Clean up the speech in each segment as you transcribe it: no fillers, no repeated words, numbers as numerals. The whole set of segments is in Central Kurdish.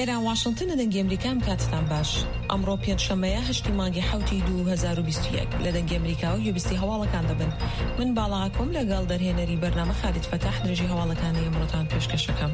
لێرە واشنگتن لە دەنگی ئەمریکام کاتتان باش. ئەمڕۆ پێنجشەمەیە 8 مانگی حوتی 2021 لە دەنگی ئەمریکا و یوبیستی هەواڵەکان دەبن. من باڵاکۆم لەگەڵ دەرهێنەری بەرنامە خالید فەتاح درێژی هەواڵەکانی ئەمڕۆتان پێشکەشەکەم.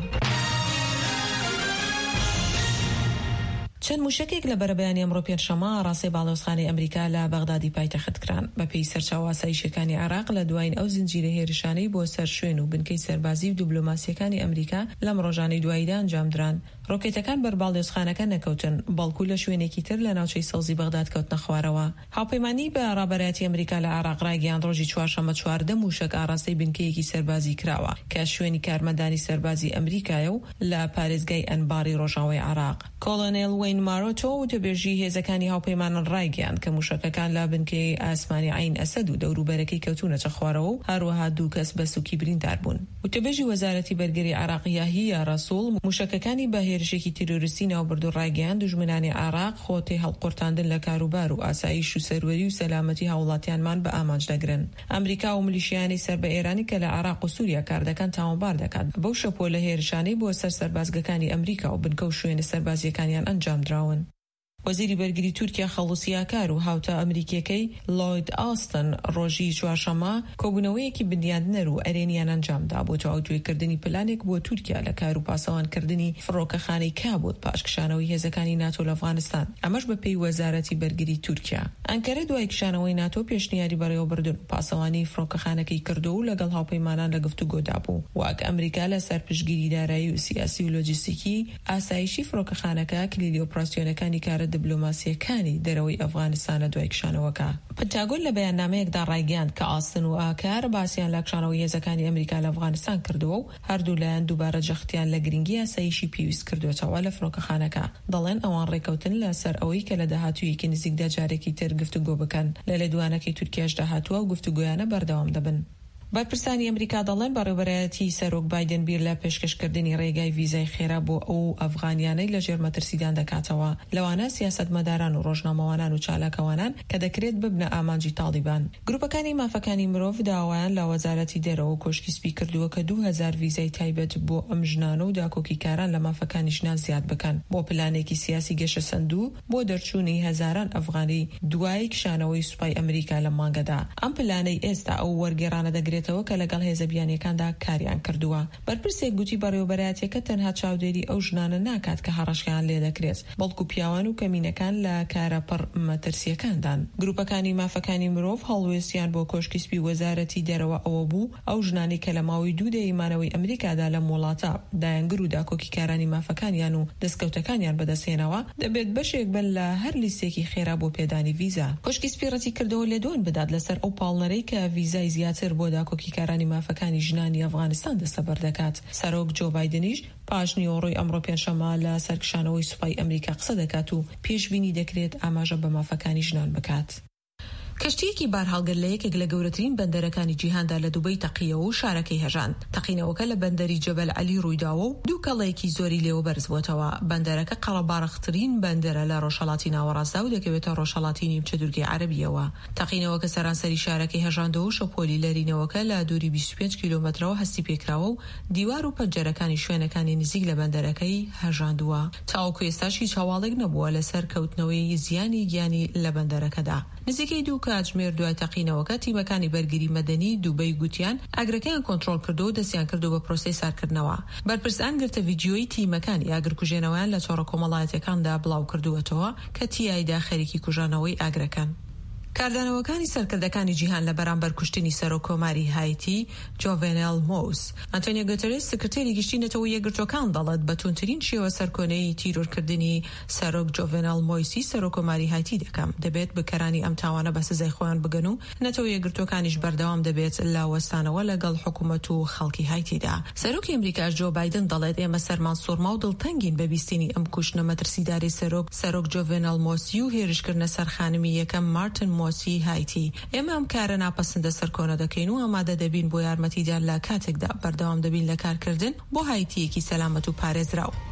چەند موشکێک لە بەرەبەیانی ئەمڕۆ پێنجشەمە ڕاستی باڵۆزخانەی ئەمریکا لە بەغدادی پایتەخت کران بەپێی سەرچاوە ئاسایشەکانی عێراق لە دوایین ئەو زنجیرە هێرشانەی بۆ سەر شوێن و بنکەی سەربازی و دیبلۆماسیەکانی ئەمریکا لەم ڕۆژانەی دواییدا ئەنجامدران. ڕۆکێتەکان بەرباڵۆزخانەکە نەکەوتن، بەڵکو لە شوێنێکی تر لە ناوچەی سەوزی بەغداد کەوتنە خوارەوە. هاوپەیمانی بە ڕابەرایەتی ئەمریکا لە عێراق ڕاگەیاند ڕۆژی چوارشەممە 14 موشک ئاڕاستەی بنکەیەکی سەربازی کراوە کە شوێنی کارمەندانی سەربازی ئەمریکایە و لە پارێزگای ئەنباری ڕۆژاوای عێراق. کۆلۆنێل وین ماروتۆ وتەبێژی هێزەکانی هاوپەیمانن ڕایگەیاند کە موشکەکان لە بنکەی ئاسمانی عین ئەسەد و دەوروبەرەکەی کەوتونەتە خوارەوە و هەروەها 2 کەس بە سووکی بریندار بوون. وتەبێژی وەزارەتی بەرگەری عێراق یاهیا ڕەسوڵ موشکەکانی بە هێرشێکی تیرۆریستی ناوبرد و ڕایگەیاند دوژمنانی عێراق خۆتی هەڵقورتاندن لە کاروبار و ئاسایش و سەروەری و سەلامەتی هاوڵاتیانمان بە ئامانج دەگرن. ئەمریکا و ملیشیانی سەر بە ئێرانی کە لە عێراق و سووریا کاردەکان تاوانبار دەکات بەو شەپۆ لە هێرشانەی بۆ سەر سەربازگەکانی ئەمریکا و بنکە و شوێنە سەربازیەکانیان ئەنجامدراون. وەزیری بەرگری تورکیا خەڵوسیاکار و هاوتە ئەمریکیەکەی لۆید ئاستن ڕۆژی چوارشەممە کۆبوونەوەیەکی بنیادنەر و ئەرێنیان ئەنجامدا بۆ تەواوگوێکردنی پلانێک بۆ تورکیا لە کار و پاسەوانکردنی فڕۆکەخانەی کابوت پاشکشانەوەی هێزەکانی ناتۆ لە ئەفغانستان، ئەمەش بەپێی وەزارەتی بەرگری تورکیا. ئەنکەرە دوای کشانەوەی ناتۆ پێشنیاری بەڕێوەبردن و پاسەوانی فڕۆکەخانەکەی کردو و لەگەڵ هاوپەیمانان لە گفتوگۆدا بوو. واک ئەمریکا لە سەر پشتگیری دارایی و سیاسی و لۆجیستیکی ئاسایشی فڕۆکەخانەکە کلیلی ئۆپراسیۆنەکانی کارە دیبلۆماسیەکانی دەرەوەی ئەفغانستان لە دوای کشانەوەکە. پنتاگۆن لە بەیاننامەیەکدا ڕایگەیاند کە ئاستن و ئاکار باسییان لە کشانەوەی هێزەکانی ئەمریکا لە ئەفغانستان کردووە و هەردوو لایەن دووبارە جەختیان لە گرنگی ئاسایشی پێویست کردوێتەوە لە فڕۆکەخانەکە. دەڵێن ئەوان ڕێکەوتن لەسەر ئەوەی کە لە داهاتوویەکی نزیکدا جارێکی تر گفتوگۆ بکەن. لە لێدوانەکەی تورکیاش داهاتووە و گفتوگۆیانە بەردەوام دەبن. بەرپرسانی ئەمریکا دەڵێن بەڕێوەبەرایەتی سەرۆک بایدن بیر لە پێشکەشکردنی ڕێگای ڤیزای خێرا بۆ ئەو ئەفغانیانەی لە ژێر مەترسیدان دەکاتەوە، لەوانە سیاسەتمەداران و ڕۆژنامەوانان و چالاکەوانان کە دەکرێت ببنە ئامانجی تاڵیبان. گروپەکانی مافەکانی مرۆڤ داوایان لە وەزارەتی دەرەوە کۆشکی سپی کردووە کە 2000 ڤیزای تایبەت بۆ ئەم ژنانە و داکۆکیکاران لە مافەکانی ژنان زیاد بکەن بۆ پلانێکی سیاسی گەشە سندوو بۆ دەرچوونی هەزاران ئەفغانی دوای کشانەوەی سوپای ئەمریکا لە مانگەدا. ئەم پلانەی ئێستا ئەو وەرگێڕانە دەگرێتەوە کە لەگەڵ هێزەبیانیەکاندا کاریان کردووە. بەرپرسێک گوتی بەڕێوەبەرایەتیەکە تەنها چاودێری ئەو ژنانە ناکات کە هەڕەشیان لێ دەکرێت، بەڵکو پیاوان و کەمینەکان لە کارە پڕ مەترسیەکاندان. گروپەکانی مافەکانی مرۆڤ هەڵوێستیان بۆ کۆشکی سپی وەزارەتی دەرەوە ئەوە بوو ئەو ژنانی کە لە ماوەی 2 دەیمانەوەی ئەمریکادا لە وڵاتە دایانگر و داکۆکیکارانی مافەکانیان و دەستکەوتەکانیان بەدەستێنەوە دەبێت بەشێک بن لە هەر لیستێکی خێرا بۆ پێدانی ڤیزا. کۆشکی سپی ڕەتی کردەوە لێدۆن بدات لەسەر ئەو پاڵنەرەی کە ڤیزای زیاتر بۆ داکۆکیکارانی مافەکانی ژنانی ئەفغانستان دەستەبەر دەکات. سەرۆک جۆ بایدنیش پاش نیوەڕۆی ئەمڕۆ پێنجشەممە لە سەرکشانەوەی سوپای ئەمریکا قسە دەکات و پێشبینی دەکرێت ئاماژە بە مافەکانی ژنان بکات. کەشتیەکی بار هەڵگر لە یەکێک لە گەورەترین بەندەرەکانی جیهاندا لە دوبەی تەقیەوە و شارەکەی هەژاند. تەقینەوەکە لە بەندەری جەبەل عەلی ڕوویداوە و 2 کەڵەیەکی زۆری لێوە بەرز بووەتەوە. بەندەرەکە قەڵەبارەخترین بەندەرە لە ڕۆژهەڵاتی ناوەڕاستدا و دەکەوێتە ڕۆژهەڵاتی نیمچە دوورگەی عەرەبیەوە. تەقینەوەکە سەرانسەری شارەکەی هەژاندەوە و شەپۆلی لەرینەوەکە لە دووری 25 کیلۆمەترەوە هەستی پێکراوە و دیوار و پەنجەرەکانی شوێنەکانی نزیک لە بەندەرەکەی هەژاندووە. تاوەکو ئێستاش هیچ هەواڵێک نەبووە لەسەر کەوتنەوەی زیانی گیانی لە بەندەرەکەدا. نزیکەی 2 کاتژمێر دوای تەقینەوەکە تیمەکانی بەرگری مەدەنی دووبەی گوتیان ئاگرەکەیان کۆنتڕۆل کردو و دەستیان کردو بە پرۆسەی سارکردنەوە. بەرپرسان گرتە ڤیدیۆی تیمەکانی ئاگرکوژێنەوەیان لە چۆڕە کۆمەڵایەتەکاندا بڵاو کردووەتەوە کە تیایدا خەریکی کوژانەوەی ئاگرەکان. کاردانەوەکانی سەرکردەکانی جیهان لە بەرامبەر کوشتنی سەرۆکۆماری هایتی جۆڤێنێل مۆوس ئەنتۆنیۆ گوتێرێس سکرتێری گشتی نەتەوەی یەکگرتوەکان دەڵێت بەتوندترین شێوە سەرکۆنەی تیرۆرکردنی سەرۆک جۆڤێنێل مۆیسی سەرۆکۆماری هایتی دەکەم. دەبێت بکەرانی ئەم تاوانە بە سزای خۆیان بگەن و نەتەوە یەکگرتوەکانیش بەردەوام دەبێت لە وەستانەوە لەگەڵ حکوومەت و خەڵکی هایتیدا. سەرۆکی ئەمریکاش جۆ بایدن دەڵێت ئێمە سەرمان سوورما و دڵتەنگین بە بیستنی ئەم کوشتنە مەترسیداری سەرۆک جۆڤێنێل مۆسی و هێرشکردنە سەرخانمی یەکەم مارتن مۆسی هایتی. ئێمە ئەم کارە ناپەسەندە سەرکۆنە دەکەین و ئامادە دەبین بۆ یارمەتیدان لە کاتێکدا بەردەوام دەبین لە کارکردن بۆ هایتیەکی سەلامەت و پارێزراو.